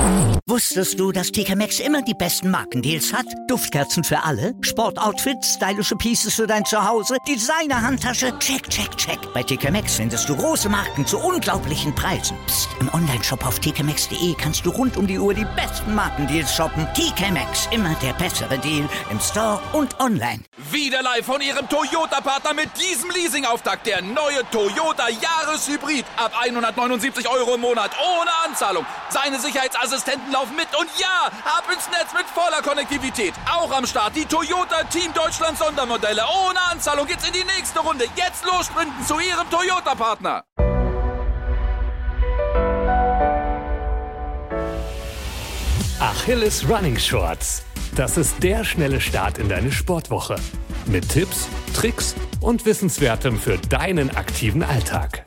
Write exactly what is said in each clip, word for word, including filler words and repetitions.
Wusstest du, dass T K Maxx immer die besten Markendeals hat? Duftkerzen für alle, Sportoutfits, stylische Pieces für dein Zuhause, Designer-Handtasche, check, check, check. Bei T K Maxx findest du große Marken zu unglaublichen Preisen. Psst. Im Onlineshop auf t k maxx punkt d e kannst du rund um die Uhr die besten Markendeals shoppen. T K Maxx, immer der bessere Deal im Store und online. Wieder live von Ihrem Toyota-Partner mit diesem Leasing-Auftakt. Der neue Toyota Jahreshybrid. Ab hundertneunundsiebzig Euro im Monat. Ohne Anzahlung. Seine Sicherheitsassistenten laufen mit. Und ja, ab ins Netz mit voller Konnektivität. Auch am Start die Toyota Team Deutschland Sondermodelle. Ohne Anzahlung geht's in die nächste Runde. Jetzt los sprinten zu Ihrem Toyota-Partner. Achilles Running Shorts. Das ist der schnelle Start in deine Sportwoche. Mit Tipps, Tricks und Wissenswertem für deinen aktiven Alltag.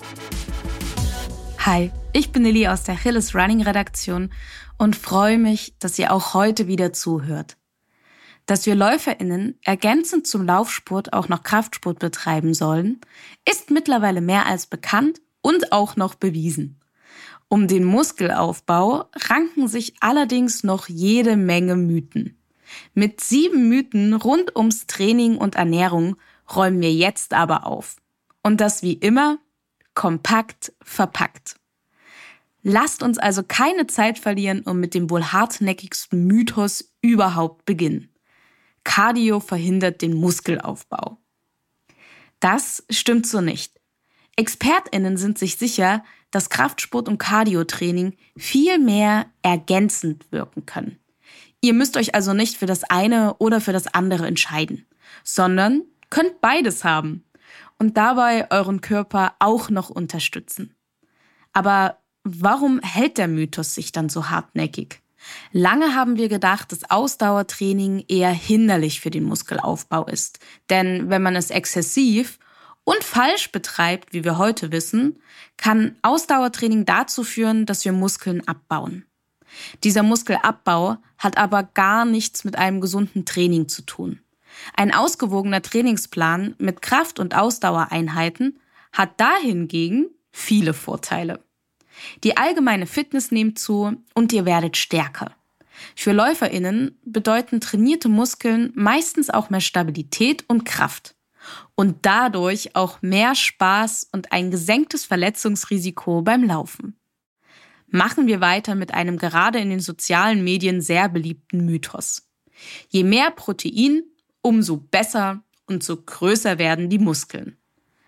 Hi, ich bin Lilly aus der Achilles Running Redaktion und freue mich, dass ihr auch heute wieder zuhört. Dass wir LäuferInnen ergänzend zum Laufsport auch noch Kraftsport betreiben sollen, ist mittlerweile mehr als bekannt und auch noch bewiesen. Um den Muskelaufbau ranken sich allerdings noch jede Menge Mythen. Mit sieben Mythen rund ums Training und Ernährung räumen wir jetzt aber auf. Und das wie immer kompakt verpackt. Lasst uns also keine Zeit verlieren und mit dem wohl hartnäckigsten Mythos überhaupt beginnen. Cardio verhindert den Muskelaufbau. Das stimmt so nicht. ExpertInnen sind sich sicher, dass Kraftsport und Cardiotraining viel mehr ergänzend wirken können. Ihr müsst euch also nicht für das eine oder für das andere entscheiden, sondern könnt beides haben und dabei euren Körper auch noch unterstützen. Aber warum hält der Mythos sich dann so hartnäckig? Lange haben wir gedacht, dass Ausdauertraining eher hinderlich für den Muskelaufbau ist. Denn wenn man es exzessiv und falsch betreibt, wie wir heute wissen, kann Ausdauertraining dazu führen, dass wir Muskeln abbauen. Dieser Muskelabbau hat aber gar nichts mit einem gesunden Training zu tun. Ein ausgewogener Trainingsplan mit Kraft- und Ausdauereinheiten hat dahingegen viele Vorteile. Die allgemeine Fitness nimmt zu und ihr werdet stärker. Für LäuferInnen bedeuten trainierte Muskeln meistens auch mehr Stabilität und Kraft. Und dadurch auch mehr Spaß und ein gesenktes Verletzungsrisiko beim Laufen. Machen wir weiter mit einem gerade in den sozialen Medien sehr beliebten Mythos. Je mehr Protein, umso besser und so größer werden die Muskeln.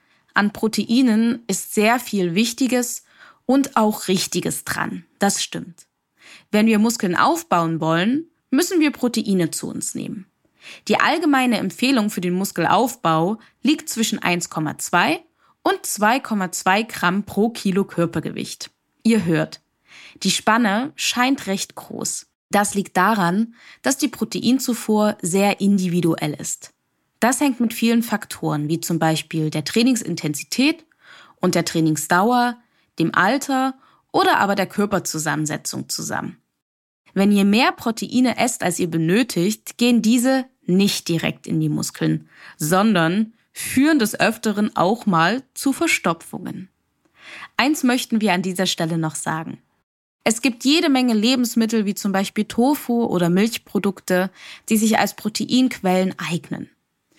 An Proteinen ist sehr viel Wichtiges und auch Richtiges dran, das stimmt. Wenn wir Muskeln aufbauen wollen, müssen wir Proteine zu uns nehmen. Die allgemeine Empfehlung für den Muskelaufbau liegt zwischen eins Komma zwei und zwei Komma zwei Gramm pro Kilo Körpergewicht. Ihr hört, die Spanne scheint recht groß. Das liegt daran, dass die Proteinzufuhr sehr individuell ist. Das hängt mit vielen Faktoren, wie zum Beispiel der Trainingsintensität und der Trainingsdauer, dem Alter oder aber der Körperzusammensetzung zusammen. Wenn ihr mehr Proteine esst, als ihr benötigt, gehen diese nicht direkt in die Muskeln, sondern führen des Öfteren auch mal zu Verstopfungen. Eins möchten wir an dieser Stelle noch sagen. Es gibt jede Menge Lebensmittel, wie zum Beispiel Tofu oder Milchprodukte, die sich als Proteinquellen eignen.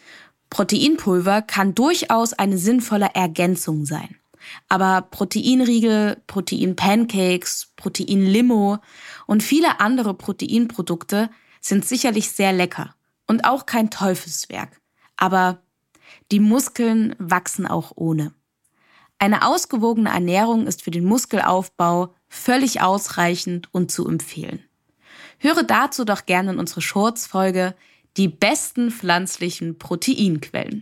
Proteinpulver kann durchaus eine sinnvolle Ergänzung sein. Aber Proteinriegel, Proteinpancakes, Proteinlimo und viele andere Proteinprodukte sind sicherlich sehr lecker und auch kein Teufelswerk. Aber die Muskeln wachsen auch ohne. Eine ausgewogene Ernährung ist für den Muskelaufbau völlig ausreichend und zu empfehlen. Höre dazu doch gerne in unsere Shorts-Folge Die besten pflanzlichen Proteinquellen.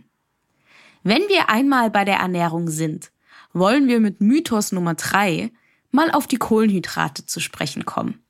Wenn wir einmal bei der Ernährung sind, wollen wir mit Mythos Nummer drei mal auf die Kohlenhydrate zu sprechen kommen.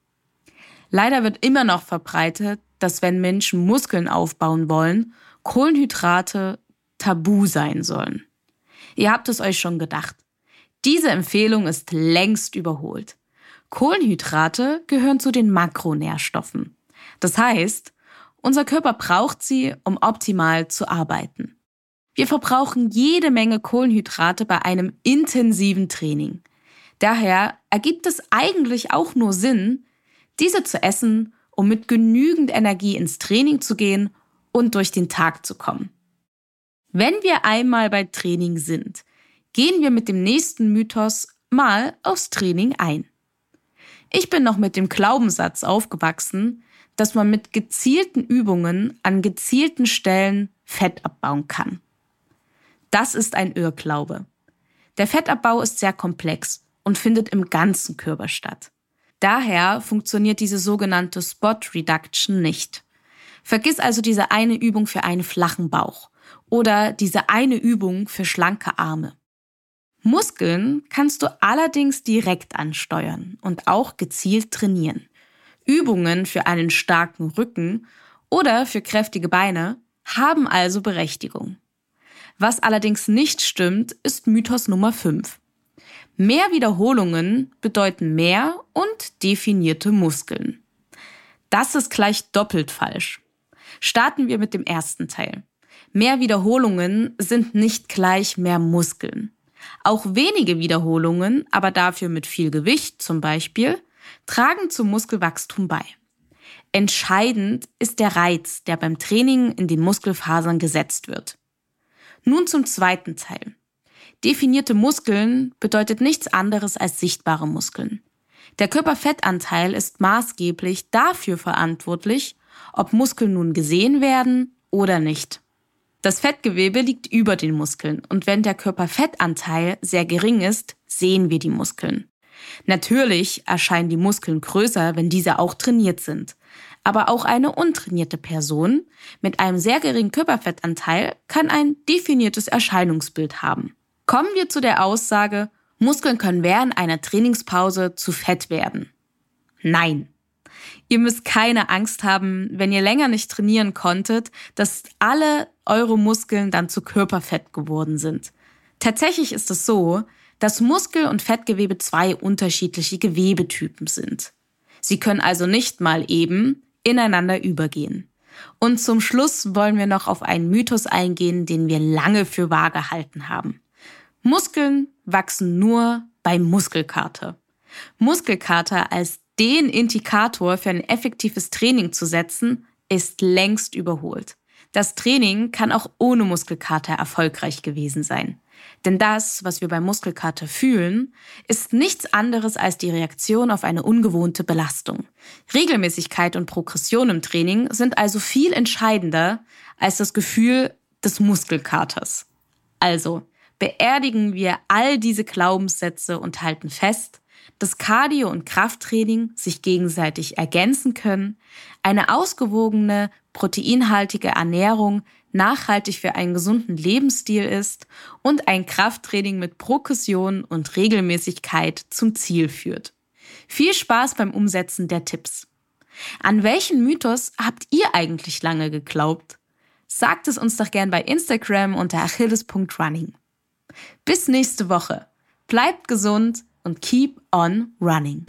Leider wird immer noch verbreitet, dass wenn Menschen Muskeln aufbauen wollen, Kohlenhydrate tabu sein sollen. Ihr habt es euch schon gedacht. Diese Empfehlung ist längst überholt. Kohlenhydrate gehören zu den Makronährstoffen. Das heißt, unser Körper braucht sie, um optimal zu arbeiten. Wir verbrauchen jede Menge Kohlenhydrate bei einem intensiven Training. Daher ergibt es eigentlich auch nur Sinn, Diese zu essen, um mit genügend Energie ins Training zu gehen und durch den Tag zu kommen. Wenn wir einmal bei Training sind, gehen wir mit dem nächsten Mythos mal aufs Training ein. Ich bin noch mit dem Glaubenssatz aufgewachsen, dass man mit gezielten Übungen an gezielten Stellen Fett abbauen kann. Das ist ein Irrglaube. Der Fettabbau ist sehr komplex und findet im ganzen Körper statt. Daher funktioniert diese sogenannte Spot Reduction nicht. Vergiss also diese eine Übung für einen flachen Bauch oder diese eine Übung für schlanke Arme. Muskeln kannst du allerdings direkt ansteuern und auch gezielt trainieren. Übungen für einen starken Rücken oder für kräftige Beine haben also Berechtigung. Was allerdings nicht stimmt, ist Mythos Nummer fünf. Mehr Wiederholungen bedeuten mehr und definierte Muskeln. Das ist gleich doppelt falsch. Starten wir mit dem ersten Teil. Mehr Wiederholungen sind nicht gleich mehr Muskeln. Auch wenige Wiederholungen, aber dafür mit viel Gewicht zum Beispiel, tragen zum Muskelwachstum bei. Entscheidend ist der Reiz, der beim Training in den Muskelfasern gesetzt wird. Nun zum zweiten Teil. Definierte Muskeln bedeutet nichts anderes als sichtbare Muskeln. Der Körperfettanteil ist maßgeblich dafür verantwortlich, ob Muskeln nun gesehen werden oder nicht. Das Fettgewebe liegt über den Muskeln und wenn der Körperfettanteil sehr gering ist, sehen wir die Muskeln. Natürlich erscheinen die Muskeln größer, wenn diese auch trainiert sind. Aber auch eine untrainierte Person mit einem sehr geringen Körperfettanteil kann ein definiertes Erscheinungsbild haben. Kommen wir zu der Aussage, Muskeln können während einer Trainingspause zu Fett werden. Nein. Ihr müsst keine Angst haben, wenn ihr länger nicht trainieren konntet, dass alle eure Muskeln dann zu Körperfett geworden sind. Tatsächlich ist es so, dass Muskel- und Fettgewebe zwei unterschiedliche Gewebetypen sind. Sie können also nicht mal eben ineinander übergehen. Und zum Schluss wollen wir noch auf einen Mythos eingehen, den wir lange für wahr gehalten haben. Muskeln wachsen nur bei Muskelkater. Muskelkater als den Indikator für ein effektives Training zu setzen, ist längst überholt. Das Training kann auch ohne Muskelkater erfolgreich gewesen sein. Denn das, was wir bei Muskelkater fühlen, ist nichts anderes als die Reaktion auf eine ungewohnte Belastung. Regelmäßigkeit und Progression im Training sind also viel entscheidender als das Gefühl des Muskelkaters. Also beerdigen wir all diese Glaubenssätze und halten fest, dass Cardio- und Krafttraining sich gegenseitig ergänzen können, eine ausgewogene, proteinhaltige Ernährung nachhaltig für einen gesunden Lebensstil ist und ein Krafttraining mit Progression und Regelmäßigkeit zum Ziel führt. Viel Spaß beim Umsetzen der Tipps. An welchen Mythos habt ihr eigentlich lange geglaubt? Sagt es uns doch gern bei Instagram unter achilles punkt running. Bis nächste Woche. Bleibt gesund und keep on running.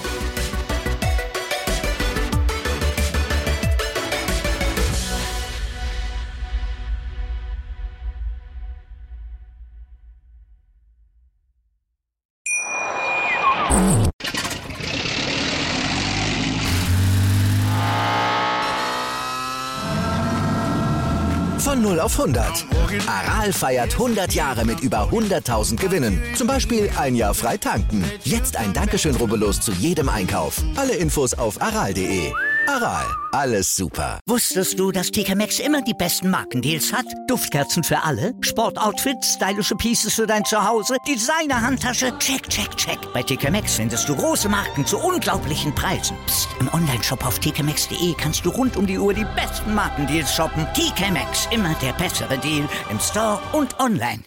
Von null auf hundert. Aral feiert hundert Jahre mit über hunderttausend Gewinnen. Zum Beispiel ein Jahr frei tanken. Jetzt ein Dankeschön, rubbellos zu jedem Einkauf. Alle Infos auf aral punkt de. Aral, alles super. Wusstest du, dass T K Maxx immer die besten Markendeals hat? Duftkerzen für alle, Sportoutfits, stylische Pieces für dein Zuhause, Designer-Handtasche, check, check, check. Bei T K Maxx findest du große Marken zu unglaublichen Preisen. Psst. Im Onlineshop auf t k maxx punkt de kannst du rund um die Uhr die besten Markendeals shoppen. T K Maxx, immer der bessere Deal im Store und online.